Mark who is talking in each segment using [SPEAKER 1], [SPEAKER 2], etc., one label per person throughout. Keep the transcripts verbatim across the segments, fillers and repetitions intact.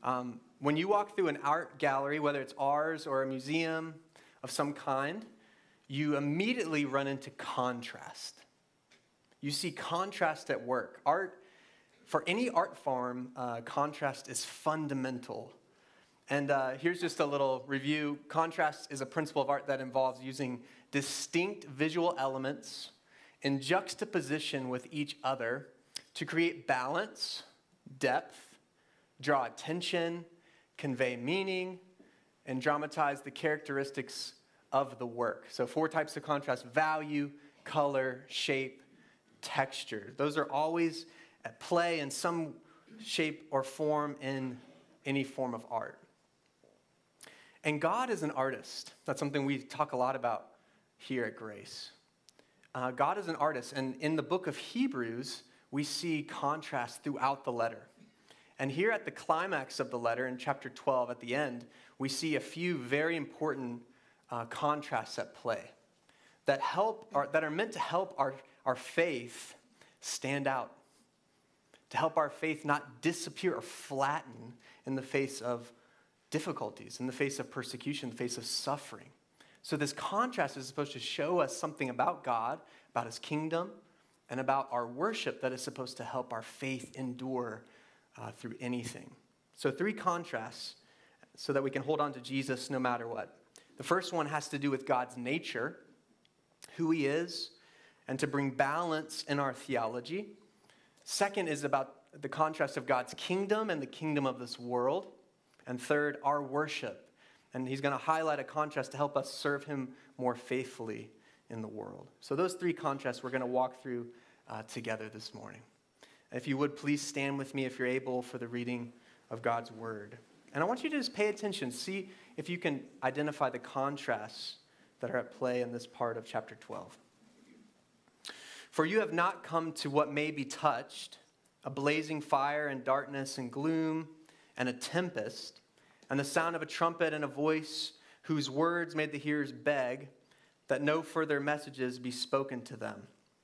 [SPEAKER 1] Um, when you walk through an art gallery, whether it's ours or a museum of some kind, you immediately run into contrast. You see contrast at work. Art, for any art form, uh, contrast is fundamental. And uh, here's just a little review. Contrast is a principle of art that involves using distinct visual elements in juxtaposition with each other to create balance, depth, draw attention, convey meaning, and dramatize the characteristics of the work. So four types of contrast: value, color, shape, texture. Those are always at play in some shape or form in any form of art. And God is an artist. That's something we talk a lot about here at Grace. Uh, God is an artist, and in the book of Hebrews, we see contrast throughout the letter. And here at the climax of the letter, in chapter twelve, at the end, we see a few very important uh, contrasts at play that help, or, that are meant to help our, our faith stand out, to help our faith not disappear or flatten in the face of difficulties, in the face of persecution, in the face of suffering. So this contrast is supposed to show us something about God, about his kingdom, and about our worship that is supposed to help our faith endure uh, through anything. So three contrasts so that we can hold on to Jesus no matter what. The first one has to do with God's nature, who he is, and to bring balance in our theology. Second is about the contrast of God's kingdom and the kingdom of this world. And third, our worship. And he's going to highlight a contrast to help us serve him more faithfully in the world. So those three contrasts we're going to walk through uh, together this morning. If you would, please stand with me if you're able for the reading of God's word. And I want you to just pay attention. See if you can identify the contrasts that are at play in this part of chapter twelve. For you have not come to what may be touched, a blazing fire and darkness and gloom and a tempest, and the sound of a trumpet and a voice whose words made the hearers beg that no further messages be spoken to them.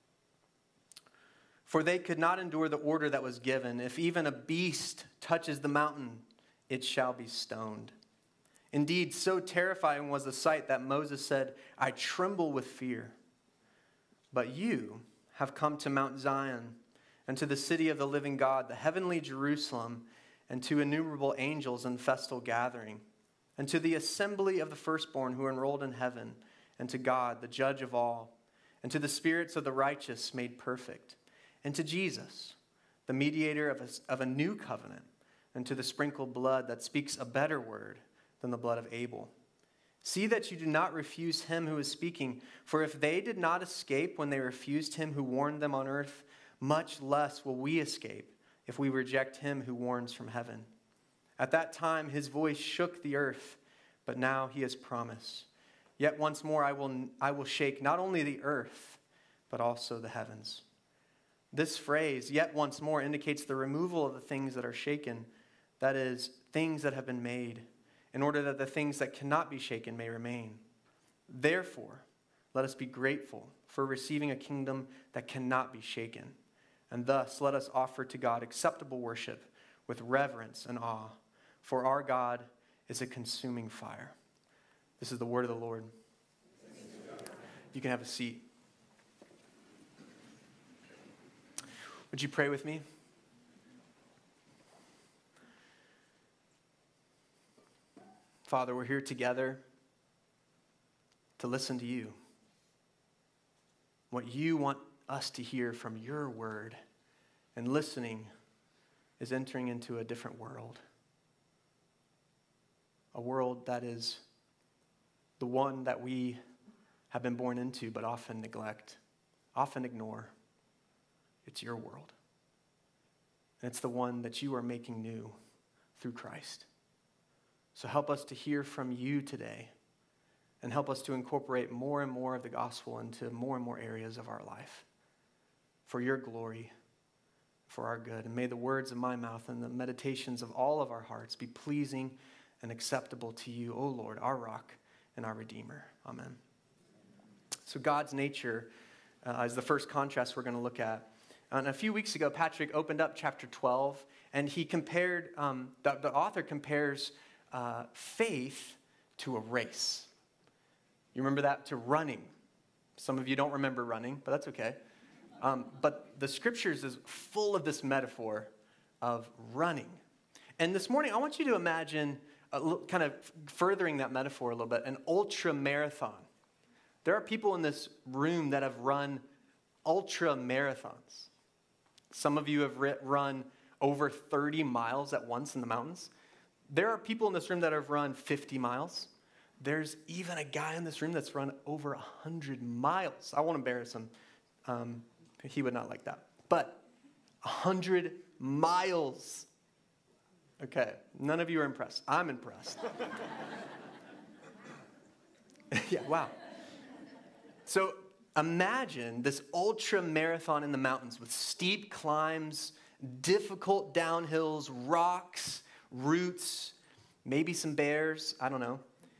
[SPEAKER 1] For they could not endure the order that was given. If even a beast touches the mountain, it shall be stoned. Indeed, so terrifying was the sight that Moses said, I tremble with fear. But you have come to Mount Zion and to the city of the living God, the heavenly Jerusalem, and to innumerable angels in festal gathering, and to the assembly of the firstborn who are enrolled in heaven, and to God, the judge of all, and to the spirits of the righteous made perfect, and to Jesus, the mediator of a, of a new covenant, and to the sprinkled blood that speaks a better word than the blood of Abel. See that you do not refuse him who is speaking, for if they did not escape when they refused him who warned them on earth, much less will we escape if we reject him who warns from heaven. At that time his voice shook the earth, but now he has promised. Yet once more I will, I will shake not only the earth, but also the heavens. This phrase, yet once more, indicates the removal of the things that are shaken, that is, things that have been made, in order that the things that cannot be shaken may remain. Therefore, let us be grateful for receiving a kingdom that cannot be shaken. And thus, let us offer to God acceptable worship with reverence and awe, for our God is a consuming fire. This is the word of the Lord. You can have a seat. Would you pray with me? Father, we're here together to listen to you. What you want us to hear from your word, and listening is entering into a different world. A world that is the one that we have been born into but often neglect, often ignore. It's your world. And it's the one that you are making new through Christ. So help us to hear from you today, and help us to incorporate more and more of the gospel into more and more areas of our life. For your glory, for our good. And may the words of my mouth and the meditations of all of our hearts be pleasing and acceptable to you, O Lord, our rock and our Redeemer. Amen. So God's nature uh, is the first contrast we're going to look at. And a few weeks ago, Patrick opened up chapter twelve, And he compared, um, the, the author compares uh, faith to a race. You remember that? To running. Some of you don't remember running, but that's okay. Um, but the scriptures is full of this metaphor of running. And this morning, I want you to imagine, a little, kind of furthering that metaphor a little bit, an ultra marathon. There are people in this room that have run ultra marathons. Some of you have run over thirty miles at once in the mountains. There are people in this room that have run fifty miles. There's even a guy in this room that's run over one hundred miles. I won't embarrass him. Um, he would not like that. But one hundred miles. Okay, none of you are impressed. I'm impressed. Yeah, wow. So imagine this ultra marathon in the mountains with steep climbs, difficult downhills, rocks, roots, maybe some bears, I don't know.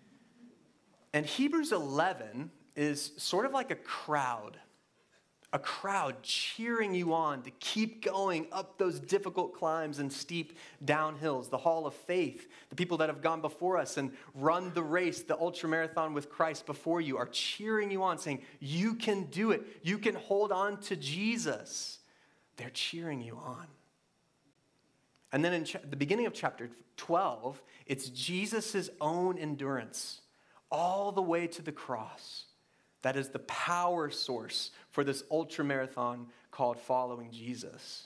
[SPEAKER 1] And Hebrews eleven is sort of like a crowd, a crowd cheering you on to keep going up those difficult climbs and steep downhills. The hall of faith, the people that have gone before us and run the race, the ultramarathon with Christ before you, are cheering you on, saying, you can do it. You can hold on to Jesus. They're cheering you on. And then in cha- the beginning of chapter twelve, it's Jesus' own endurance all the way to the cross. That is the power source for this ultramarathon called following Jesus.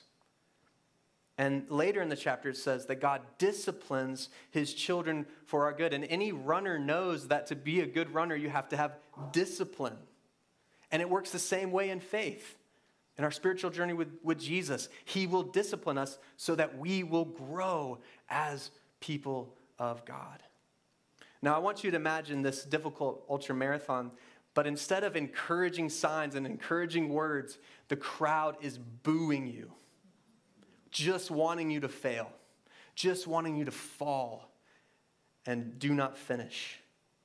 [SPEAKER 1] And later in the chapter, it says that God disciplines his children for our good. And any runner knows that to be a good runner, you have to have discipline. And it works the same way in faith. In our spiritual journey with, with Jesus, he will discipline us so that we will grow as people of God. Now, I want you to imagine this difficult ultramarathon, but instead of encouraging signs and encouraging words, the crowd is booing you, just wanting you to fail, just wanting you to fall and do not finish.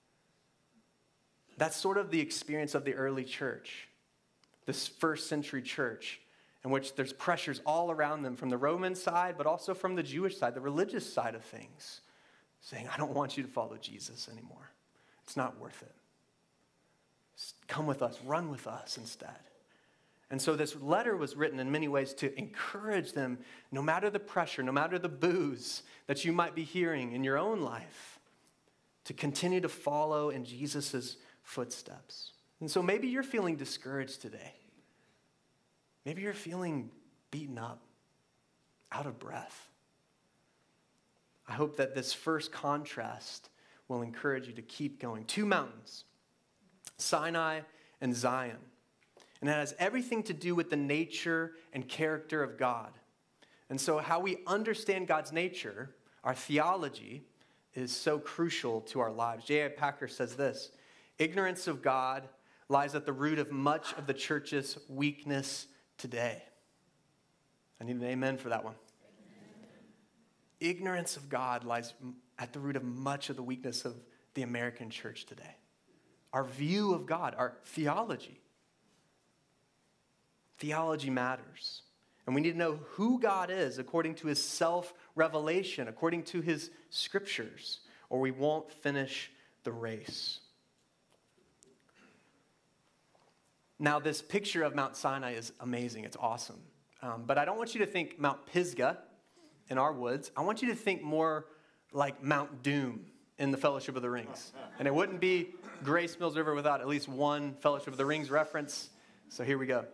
[SPEAKER 1] That's sort of the experience of the early church, this first century church, in which there's pressures all around them from the Roman side, but also from the Jewish side, the religious side of things, saying, I don't want you to follow Jesus anymore. It's not worth it. Come with us, run with us instead. And so this letter was written in many ways to encourage them, no matter the pressure, no matter the boos that you might be hearing in your own life, to continue to follow in Jesus' footsteps. And so maybe you're feeling discouraged today. Maybe you're feeling beaten up, out of breath. I hope that this first contrast will encourage you to keep going. Two mountains, Sinai and Zion. And it has everything to do with the nature and character of God. And so how we understand God's nature, our theology, is so crucial to our lives. J I Packer says this, ignorance of God lies at the root of much of the church's weakness today. I need an amen for that one. Ignorance of God lies at the root of much of the weakness of the American church today. Our view of God, our theology. Theology matters. And we need to know who God is according to his self-revelation, according to his scriptures, or we won't finish the race. Now, this picture of Mount Sinai is amazing. It's awesome. Um, but I don't want you to think Mount Pisgah in our woods. I want you to think more like Mount Doom in the Fellowship of the Rings. And it wouldn't be Grace Mills River without at least one Fellowship of the Rings reference. So here we go.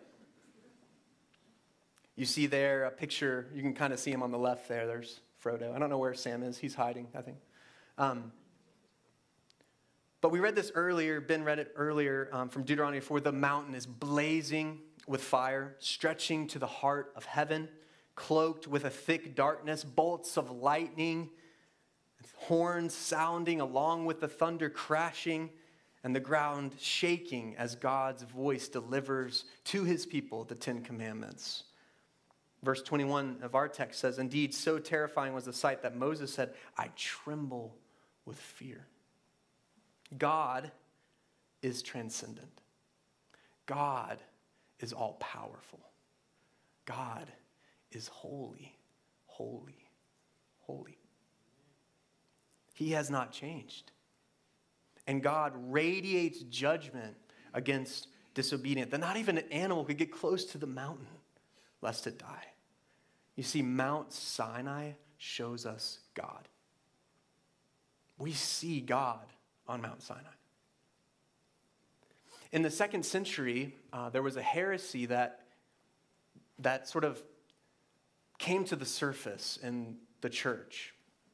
[SPEAKER 1] You see there a picture. You can kind of see him on the left there. There's Frodo. I don't know where Sam is. He's hiding, I think. Um, but we read this earlier. Ben read it earlier um, from Deuteronomy four. The mountain is blazing with fire, stretching to the heart of heaven, cloaked with a thick darkness, bolts of lightning, horns sounding along with the thunder crashing, and the ground shaking as God's voice delivers to his people the Ten Commandments. Verse twenty-one of our text says, indeed, so terrifying was the sight that Moses said, I tremble with fear. God is transcendent. God is all powerful. God is holy, holy, holy. He has not changed. And God radiates judgment against disobedience, that not even an animal could get close to the mountain lest it die. You see, Mount Sinai shows us God. We see God on Mount Sinai. In the second century, uh, there was a heresy that, that sort of came to the surface in the church.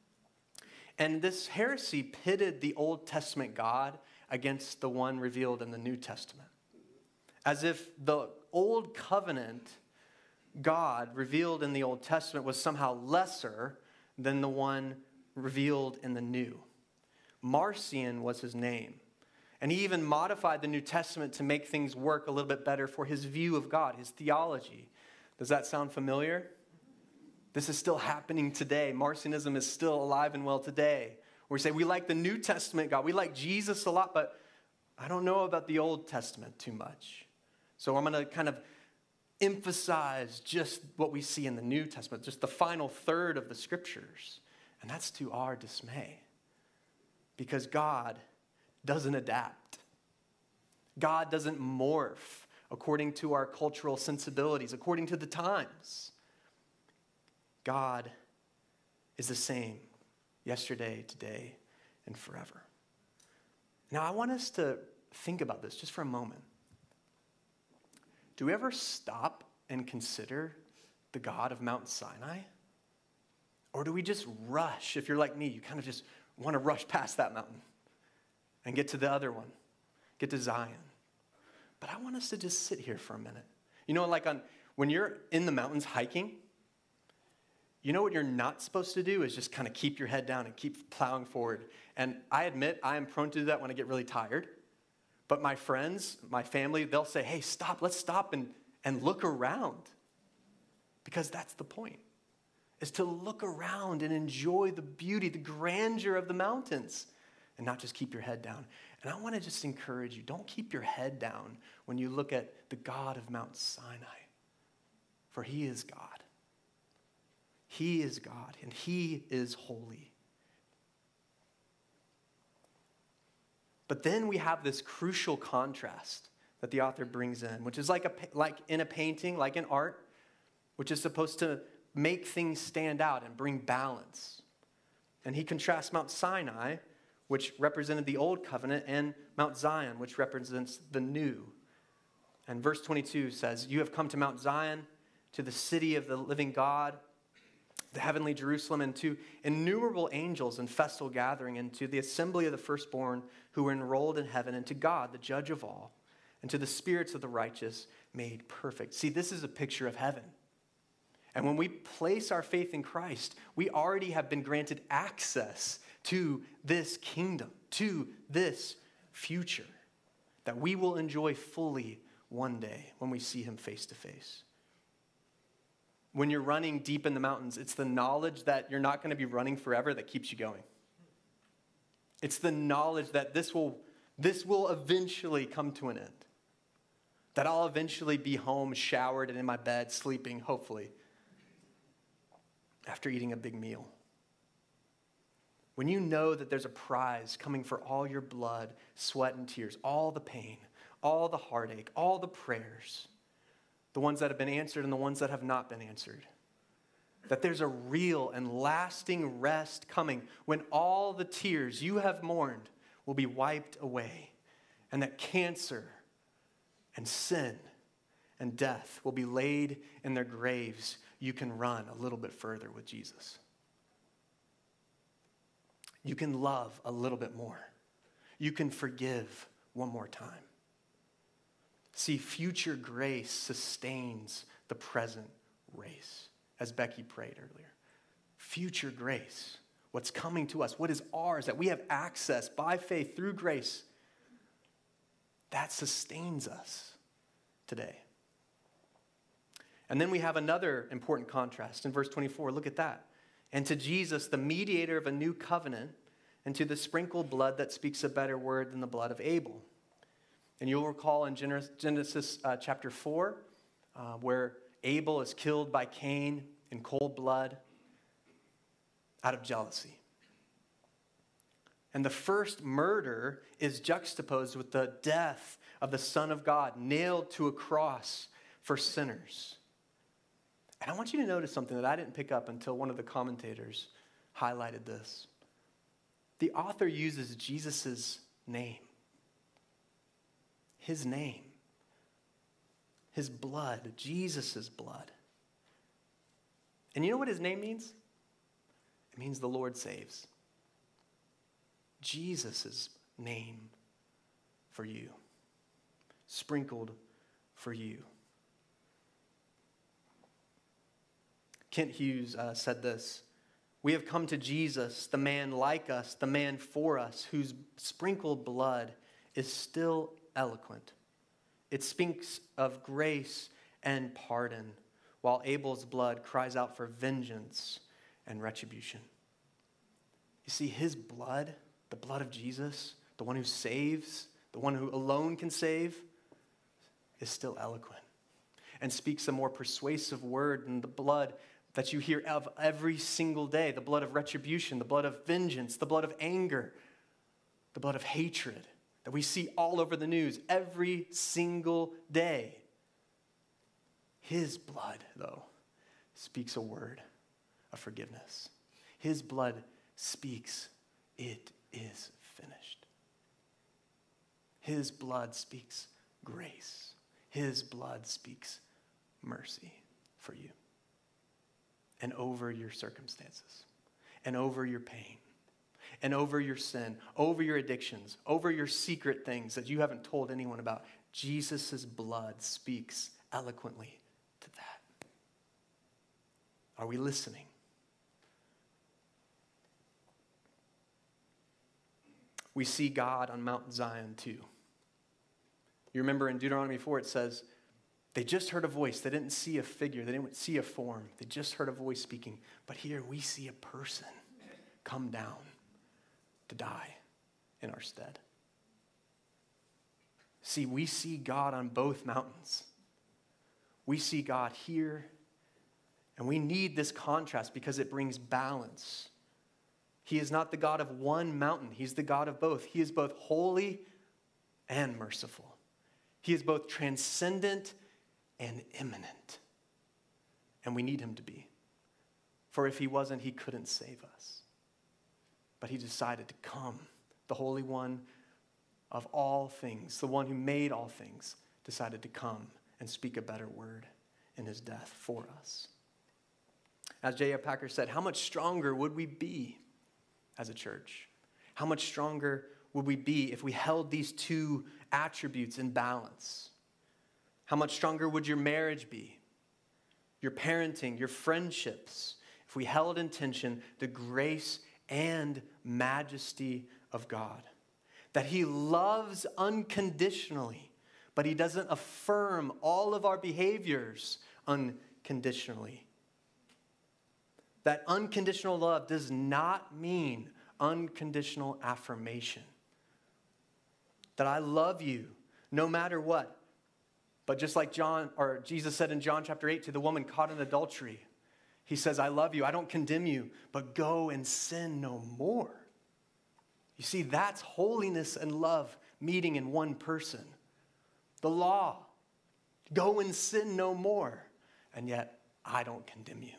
[SPEAKER 1] And this heresy pitted the Old Testament God against the one revealed in the New Testament, as if the Old Covenant God revealed in the Old Testament was somehow lesser than the one revealed in the New. Marcion was his name. And he even modified the New Testament to make things work a little bit better for his view of God, his theology. Does that sound familiar? This is still happening today. Marcionism is still alive and well today. We say we like the New Testament God. We like Jesus a lot, but I don't know about the Old Testament too much. So I'm going to kind of emphasize just what we see in the New Testament, just the final third of the scriptures. And that's to our dismay. Because God doesn't adapt. God doesn't morph according to our cultural sensibilities, according to the times. God is the same yesterday, today, and forever. Now, I want us to think about this just for a moment. Do we ever stop and consider the God of Mount Sinai? Or do we just rush? If you're like me, you kind of just want to rush past that mountain and get to the other one, get to Zion. But I want us to just sit here for a minute. You know, like on when you're in the mountains hiking, you know what you're not supposed to do is just kind of keep your head down and keep plowing forward. And I admit I am prone to do that when I get really tired. But my friends, my family, they'll say, hey, stop, let's stop and, and look around. Because that's the point, is to look around and enjoy the beauty, the grandeur of the mountains, and not just keep your head down. And I want to just encourage you, don't keep your head down when you look at the God of Mount Sinai, for he is God. He is God, and he is holy. But then we have this crucial contrast that the author brings in, which is like a like in a painting, like in art, which is supposed to make things stand out and bring balance. And he contrasts Mount Sinai, which represented the old covenant, and Mount Zion, which represents the new. And verse twenty-two says, you have come to Mount Zion, to the city of the living God, the heavenly Jerusalem, and to innumerable angels in festal gathering, and to the assembly of the firstborn who are enrolled in heaven, and to God, the judge of all, and to the spirits of the righteous made perfect. See, this is a picture of heaven. And when we place our faith in Christ, we already have been granted access to this kingdom, to this future that we will enjoy fully one day when we see him face to face. When you're running deep in the mountains, it's the knowledge that you're not going to be running forever that keeps you going. It's the knowledge that this will, this will eventually come to an end. That I'll eventually be home, showered, and in my bed, sleeping, hopefully, after eating a big meal. When you know that there's a prize coming for all your blood, sweat, and tears, all the pain, all the heartache, all the prayers, the ones that have been answered and the ones that have not been answered. That there's a real and lasting rest coming when all the tears you have mourned will be wiped away. And that cancer and sin and death will be laid in their graves. You can run a little bit further with Jesus. You can love a little bit more. You can forgive one more time. See, future grace sustains the present race, as Becky prayed earlier. Future grace, what's coming to us, what is ours, that we have access by faith through grace, that sustains us today. And then we have another important contrast in verse twenty-four. Look at that. And to Jesus, the mediator of a new covenant, and to the sprinkled blood that speaks a better word than the blood of Abel. And you'll recall in Genesis uh, chapter four, uh, where Abel is killed by Cain in cold blood. out of jealousy. And the first murder is juxtaposed with the death of the Son of God, nailed to a cross for sinners. And I want you to notice something that I didn't pick up until one of the commentators highlighted this. The author uses Jesus' name. His name. His blood. Jesus' blood. And you know what his name means? It means the Lord saves. Jesus' name for you. Sprinkled for you. Kent Hughes uh, said this: "We have come to Jesus, the man like us, the man for us, whose sprinkled blood is still eloquent. It speaks of grace and pardon, while Abel's blood cries out for vengeance and retribution." You see, his blood, the blood of Jesus, the one who saves, the one who alone can save, is still eloquent and speaks a more persuasive word than the blood that you hear of every single day, the blood of retribution, the blood of vengeance, the blood of anger, the blood of hatred that we see all over the news every single day. His blood, though, speaks a word of forgiveness. His blood speaks, "It is finished." His blood speaks grace. His blood speaks mercy for you and over your circumstances and over your pain and over your sin, over your addictions, over your secret things that you haven't told anyone about. Jesus' blood speaks eloquently to that. Are we listening? We see God on Mount Zion too. You remember in Deuteronomy four it says, they just heard a voice. They didn't see a figure. They didn't see a form. They just heard a voice speaking. But here we see a person come down to die in our stead. See, we see God on both mountains. We see God here, and we need this contrast because it brings balance. He is not the God of one mountain. He's the God of both. He is both holy and merciful. He is both transcendent and immanent. And we need him to be. For if he wasn't, he couldn't save us. But he decided to come, the Holy One of all things, the one who made all things, decided to come and speak a better word in his death for us. As J F Packer said, how much stronger would we be as a church? How much stronger would we be if we held these two attributes in balance? How much stronger would your marriage be? Your parenting, your friendships, if we held in tension the grace and majesty of God. That he loves unconditionally, but he doesn't affirm all of our behaviors unconditionally. That unconditional love does not mean unconditional affirmation. That I love you no matter what. But just like John or Jesus said in John chapter eight to the woman caught in adultery, he says, I love you, I don't condemn you, but go and sin no more. You see, that's holiness and love meeting in one person. The law, go and sin no more, and yet I don't condemn you.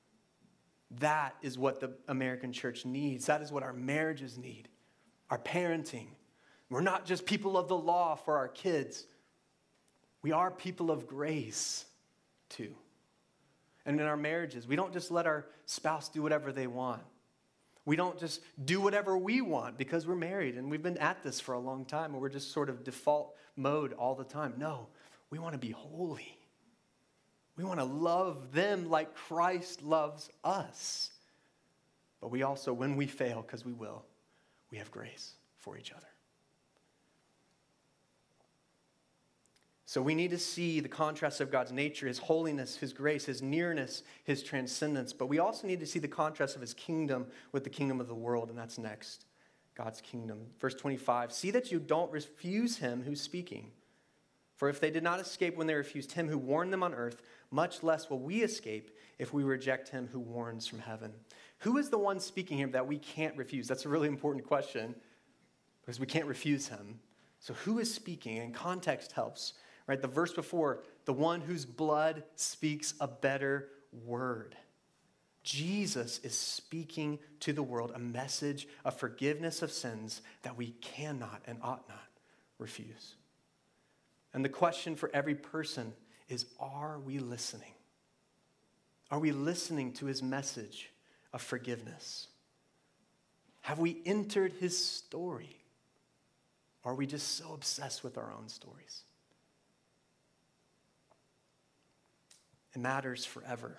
[SPEAKER 1] That is what the American church needs. That is what our marriages need, our parenting. We're not just people of the law for our kids. We are people of grace, too. And in our marriages, we don't just let our spouse do whatever they want. We don't just do whatever we want because we're married and we've been at this for a long time and we're just sort of default mode all the time. No, we want to be holy. We want to love them like Christ loves us. But we also, when we fail, because we will, we have grace for each other. So we need to see the contrast of God's nature, his holiness, his grace, his nearness, his transcendence. But we also need to see the contrast of his kingdom with the kingdom of the world, and that's next, God's kingdom. Verse twenty-five, see that you don't refuse him who's speaking. For if they did not escape when they refused him who warned them on earth, much less will we escape if we reject him who warns from heaven? Who is the one speaking here that we can't refuse? That's a really important question because we can't refuse him. So who is speaking? And context helps, right? The verse before, the one whose blood speaks a better word. Jesus is speaking to the world a message of forgiveness of sins that we cannot and ought not refuse. And the question for every person is, are we listening? Are we listening to his message of forgiveness? Have we entered his story? Or are we just so obsessed with our own stories? It matters forever.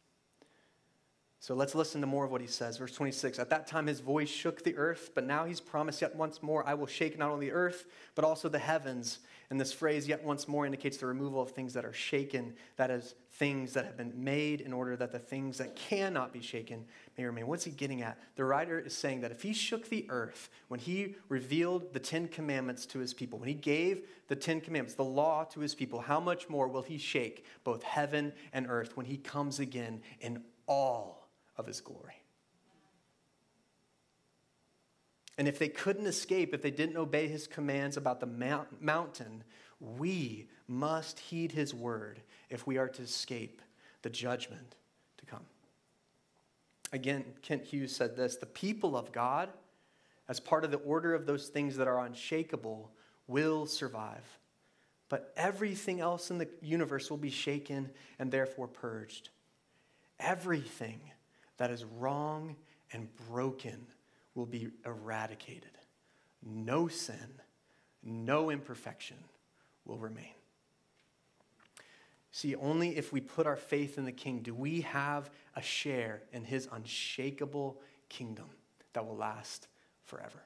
[SPEAKER 1] So let's listen to more of what he says. Verse twenty-six, at that time his voice shook the earth, but now he's promised yet once more, I will shake not only the earth, but also the heavens. And this phrase, yet once more, indicates the removal of things that are shaken, that is, things that have been made in order that the things that cannot be shaken may remain. What's he getting at? The writer is saying that if he shook the earth, when he revealed the Ten Commandments to his people, when he gave the Ten Commandments, the law to his people, how much more will he shake both heaven and earth when he comes again in all of his glory? And if they couldn't escape, if they didn't obey his commands about the mount- mountain, we must heed his word if we are to escape the judgment to come. Again, Kent Hughes said this, the people of God, as part of the order of those things that are unshakable, will survive. But everything else in the universe will be shaken and therefore purged. Everything that is wrong and broken will be eradicated. No sin, no imperfection will remain. See, only if we put our faith in the King do we have a share in his unshakable kingdom that will last forever.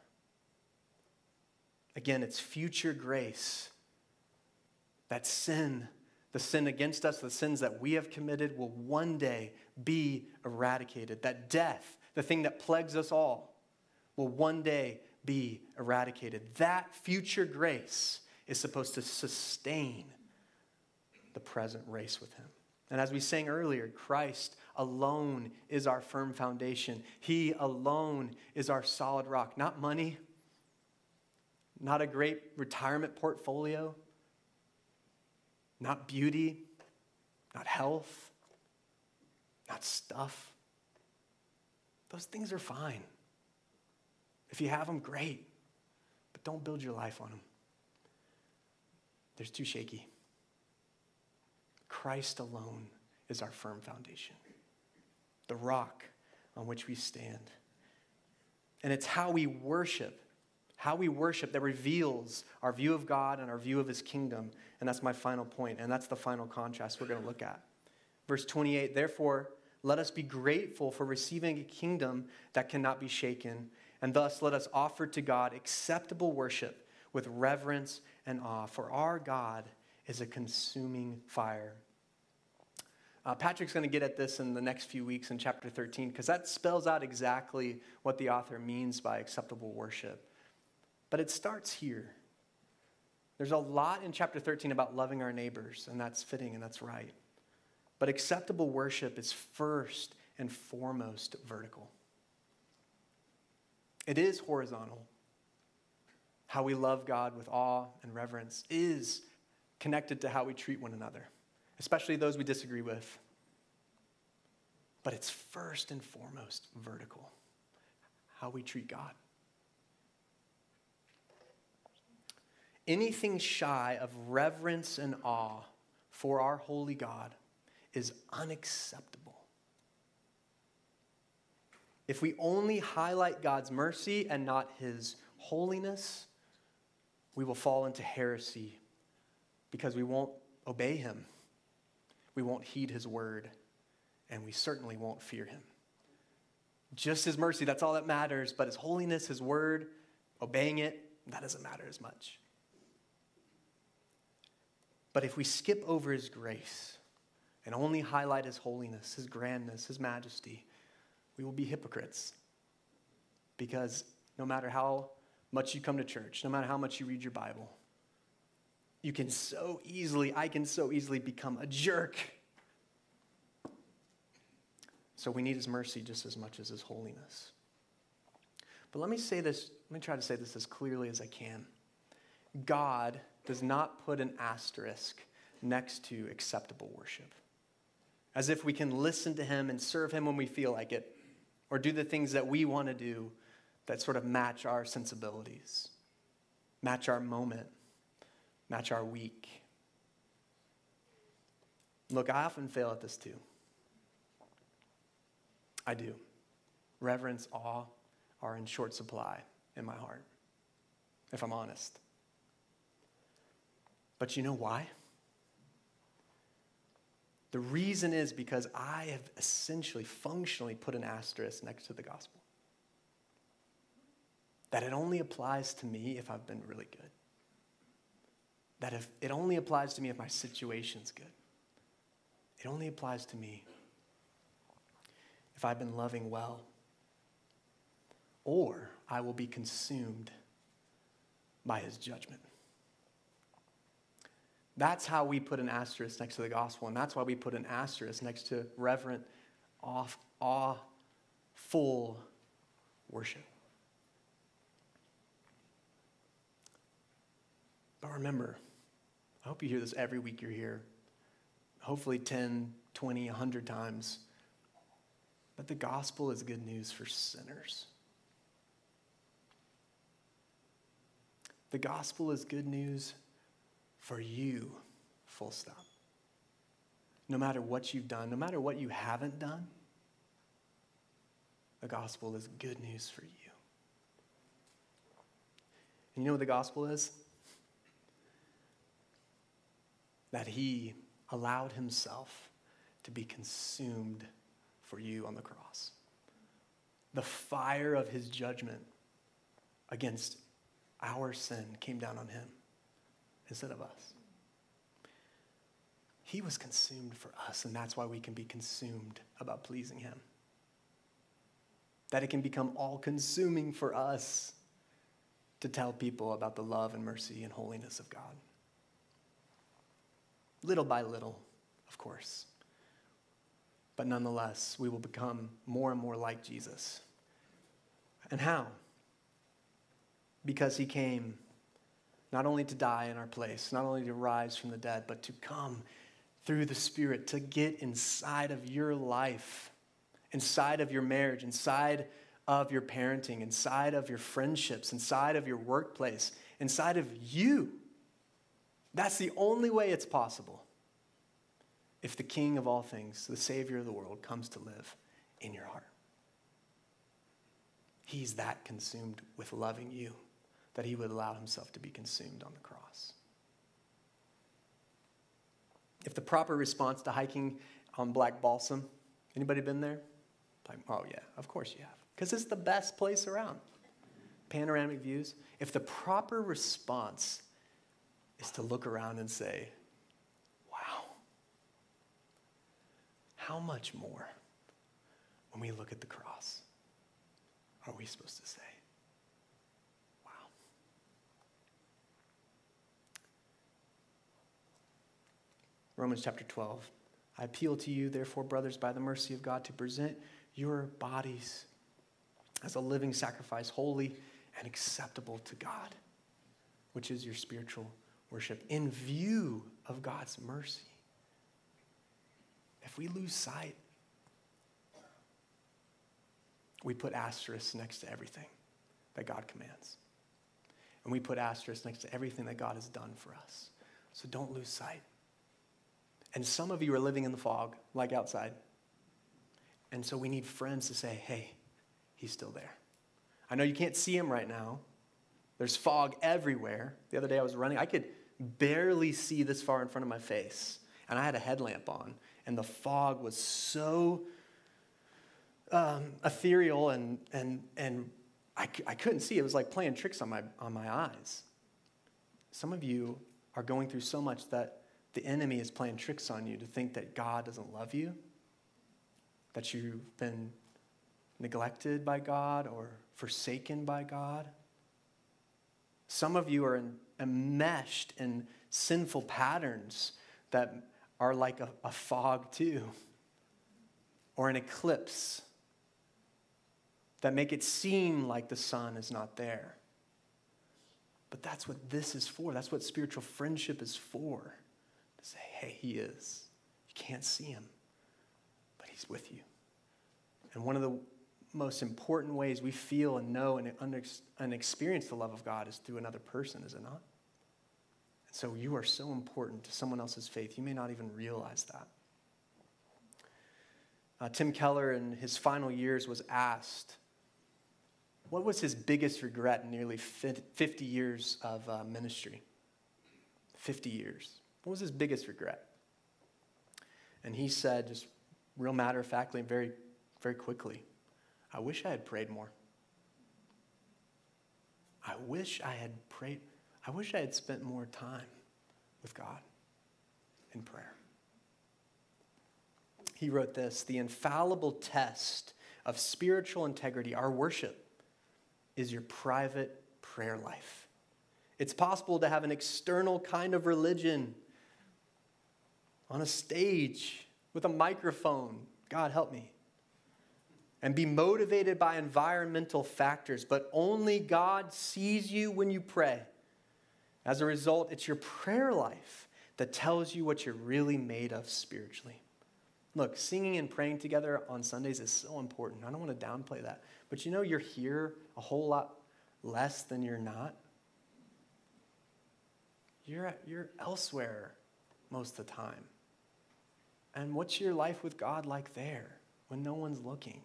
[SPEAKER 1] Again, it's future grace that sin, the sin against us, the sins that we have committed will one day be eradicated. That death, the thing that plagues us all, will one day be eradicated. That future grace is supposed to sustain the present race with him. And as we sang earlier, Christ alone is our firm foundation. He alone is our solid rock. Not money, not a great retirement portfolio, not beauty, not health, not stuff. Those things are fine. If you have them, great. But don't build your life on them. They're too shaky. Christ alone is our firm foundation, the rock on which we stand. And it's how we worship, how we worship that reveals our view of God and our view of his kingdom. And that's my final point, and that's the final contrast we're going to look at. Verse twenty-eight, therefore, let us be grateful for receiving a kingdom that cannot be shaken, and thus let us offer to God acceptable worship with reverence and awe, for our God is a consuming fire. Uh, Patrick's going to get at this in the next few weeks in chapter thirteen, because that spells out exactly what the author means by acceptable worship. But it starts here. There's a lot in chapter thirteen about loving our neighbors, and that's fitting and that's right. But acceptable worship is first and foremost vertical. It is horizontal. How we love God with awe and reverence is connected to how we treat one another, especially those we disagree with. But it's first and foremost vertical, how we treat God. Anything shy of reverence and awe for our holy God is unacceptable. If we only highlight God's mercy and not his holiness, we will fall into heresy because we won't obey him. We won't heed his word, and we certainly won't fear him. Just his mercy, that's all that matters, but his holiness, his word, obeying it, that doesn't matter as much. But if we skip over his grace and only highlight his holiness, his grandness, his majesty, we will be hypocrites. Because no matter how much you come to church, no matter how much you read your Bible, you can so easily, I can so easily become a jerk So we need his mercy just as much as his holiness. But let me say this, let me try to say this as clearly as I can. God does not put an asterisk next to acceptable worship, as if we can listen to him and serve him when we feel like it, or do the things that we want to do that sort of match our sensibilities, match our moment, match our week. Look, I often fail at this too. I do. Reverence, awe are in short supply in my heart, if I'm honest. But you know why? The reason is because I have essentially, functionally put an asterisk next to the gospel. That it only applies to me if I've been really good. That if it only applies to me if my situation's good. It only applies to me if I've been loving well. Or I will be consumed by his judgment. That's how we put an asterisk next to the gospel, and that's why we put an asterisk next to reverent, awe-full worship. But remember, I hope you hear this every week you're here, hopefully ten, twenty, one hundred times, but the gospel is good news for sinners. The gospel is good news for you, full stop. No matter what you've done, no matter what you haven't done, the gospel is good news for you. And you know what the gospel is? That he allowed himself to be consumed for you on the cross. The fire of his judgment against our sin came down on him instead of us. He was consumed for us, and that's why we can be consumed about pleasing him. That it can become all-consuming for us to tell people about the love and mercy and holiness of God. Little by little, of course. But nonetheless, we will become more and more like Jesus. And how? Because he came not only to die in our place, not only to rise from the dead, but to come through the Spirit to get inside of your life, inside of your marriage, inside of your parenting, inside of your friendships, inside of your workplace, inside of you. That's the only way it's possible. If the King of all things, the Savior of the world, comes to live in your heart. He's that consumed with loving you that he would allow himself to be consumed on the cross. If the proper response to hiking on Black Balsam, anybody been there? Like, oh yeah, of course you have. Because it's the best place around. Panoramic views. If the proper response is to look around and say, wow, how much more when we look at the cross are we supposed to say? Wow. Romans chapter twelve. I appeal to you, therefore, brothers, by the mercy of God, to present your bodies as a living sacrifice, holy and acceptable to God, which is your spiritual worship, in view of God's mercy. If we lose sight, we put asterisks next to everything that God commands. And we put asterisks next to everything that God has done for us. So don't lose sight. And some of you are living in the fog, like outside. And so we need friends to say, hey, he's still there. I know you can't see him right now. There's fog everywhere. The other day I was running. I could barely see this far in front of my face. And I had a headlamp on. And the fog was so um, ethereal and, and, and I, I couldn't see. It was like playing tricks on my, on my eyes. Some of you are going through so much that the enemy is playing tricks on you to think that God doesn't love you, that you've been neglected by God or forsaken by God. Some of you are in, enmeshed in sinful patterns that are like a, a fog too. or an eclipse that make it seem like the sun is not there. But that's what this is for. That's what spiritual friendship is for. To say, hey, he is. You can't see him, but he's with you. And one of the most important ways we feel and know and, under, and experience the love of God is through another person, is it not? And so you are so important to someone else's faith. You may not even realize that. Uh, Tim Keller, in his final years, was asked, what was his biggest regret in nearly fifty years of uh, ministry? fifty years. What was his biggest regret? And he said, just real matter-of-factly and very, very quickly, I wish I had prayed more. I wish I had prayed. I wish I had spent more time with God in prayer. He wrote this, the infallible test of spiritual integrity, our worship, is your private prayer life. It's possible to have an external kind of religion on a stage with a microphone. God help me. And be motivated by environmental factors, but only God sees you when you pray. As a result, it's your prayer life that tells you what you're really made of spiritually. Look, singing and praying together on Sundays is so important. I don't want to downplay that. But you know you're here a whole lot less than you're not. You're, at, you're elsewhere most of the time. And what's your life with God like there when no one's looking?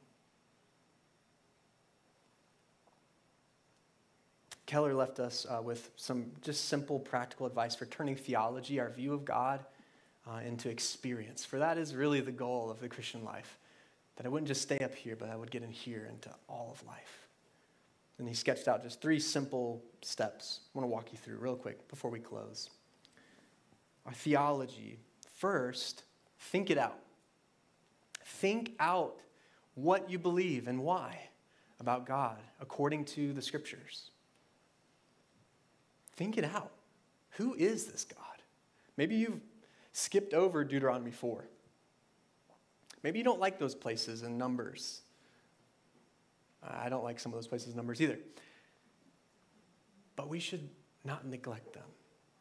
[SPEAKER 1] Keller left us uh, with some just simple practical advice for turning theology, our view of God, uh, into experience. For that is really the goal of the Christian life. That I wouldn't just stay up here, but I would get in here into all of life. And he sketched out just three simple steps. I want to walk you through real quick before we close. Our theology. First, think it out. Think out what you believe and why about God according to the scriptures. Think it out. Who is this God? Maybe you've skipped over Deuteronomy four. Maybe you don't like those places in Numbers. I don't like some of those places in Numbers either. But we should not neglect them.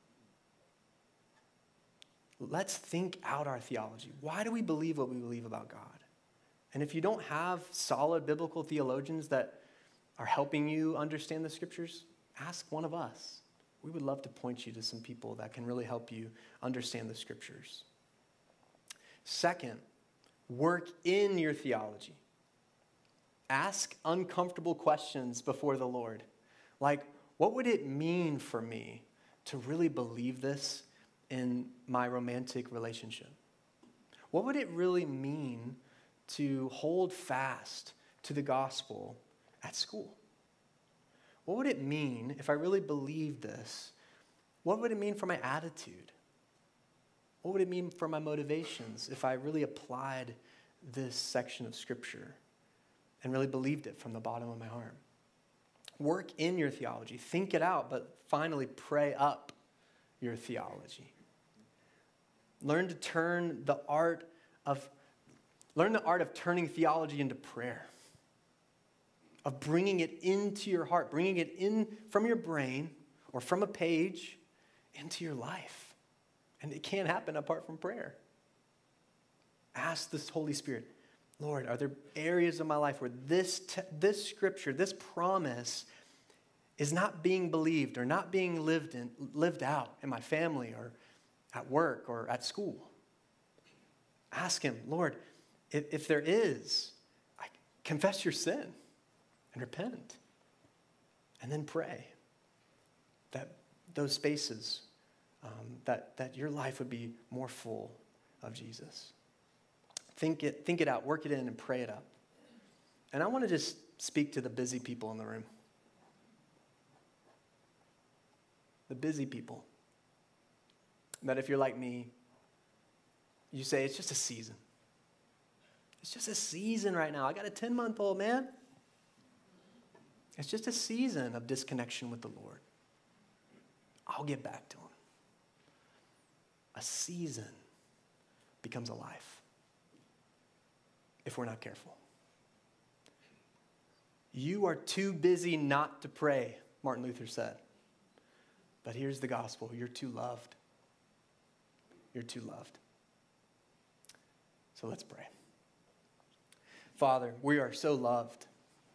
[SPEAKER 1] Let's think out our theology. Why do we believe what we believe about God? And if you don't have solid biblical theologians that are helping you understand the scriptures, ask one of us. We would love to point you to some people that can really help you understand the scriptures. Second, work in your theology. Ask uncomfortable questions before the Lord. Like, what would it mean for me to really believe this in my romantic relationship? What would it really mean to hold fast to the gospel at school? What would it mean if I really believed this? What would it mean for my attitude? What would it mean for my motivations if I really applied this section of Scripture and really believed it from the bottom of my heart? Work in your theology. Think it out, but finally pray up your theology. Learn to turn the art of, learn the art of turning theology into prayer. Of bringing it into your heart, bringing it in from your brain or from a page into your life. And it can't happen apart from prayer. Ask the Holy Spirit, Lord, are there areas of my life where this, te- this scripture, this promise is not being believed or not being lived in, lived out in my family or at work or at school? Ask him, Lord, if, if there is, I confess your sin. And repent. And then pray that those spaces, um, that, that your life would be more full of Jesus. Think it, think it out, work it in, and pray it up. And I want to just speak to the busy people in the room. The busy people. That if you're like me, you say, it's just a season. It's just a season right now. I got a ten-month-old, man. It's just a season of disconnection with the Lord. I'll get back to him. A season becomes a life. if we're not careful. You are too busy not to pray, Martin Luther said. But here's the gospel. You're too loved. You're too loved. So let's pray. Father, we are so loved.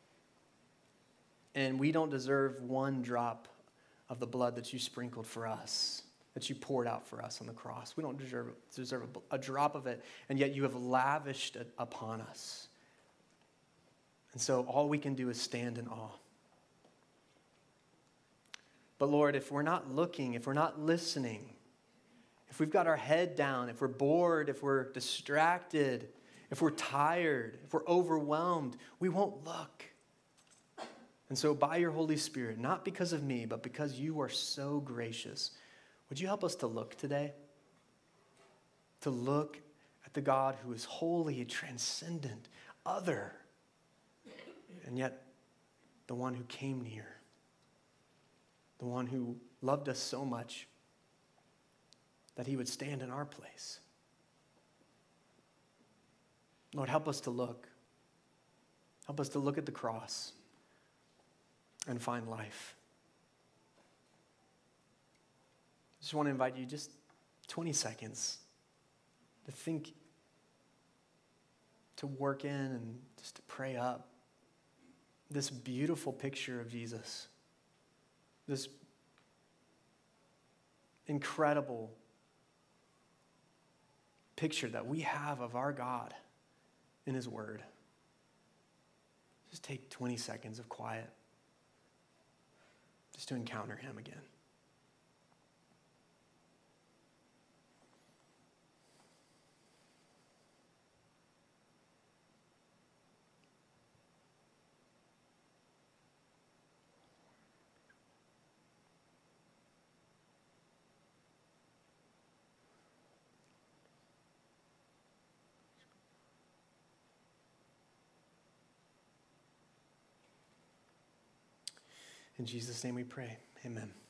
[SPEAKER 1] And we don't deserve one drop of the blood that you sprinkled for us, that you poured out for us on the cross. We don't deserve, deserve a, a drop of it, and yet you have lavished it upon us. And so all we can do is stand in awe. But Lord, if we're not looking, if we're not listening, if we've got our head down, if we're bored, if we're distracted, if we're tired, if we're overwhelmed, we won't look. And so by your Holy Spirit, not because of me, but because you are so gracious, would you help us to look today? To look at the God who is holy, transcendent, other, and yet the one who came near, the one who loved us so much that he would stand in our place. Lord, help us to look. Help us to look at the cross and find life. I just want to invite you just twenty seconds to think, to work in and just to pray up this beautiful picture of Jesus, this incredible picture that we have of our God in his word. Just take twenty seconds of quiet just to encounter him again. In Jesus' name we pray. Amen.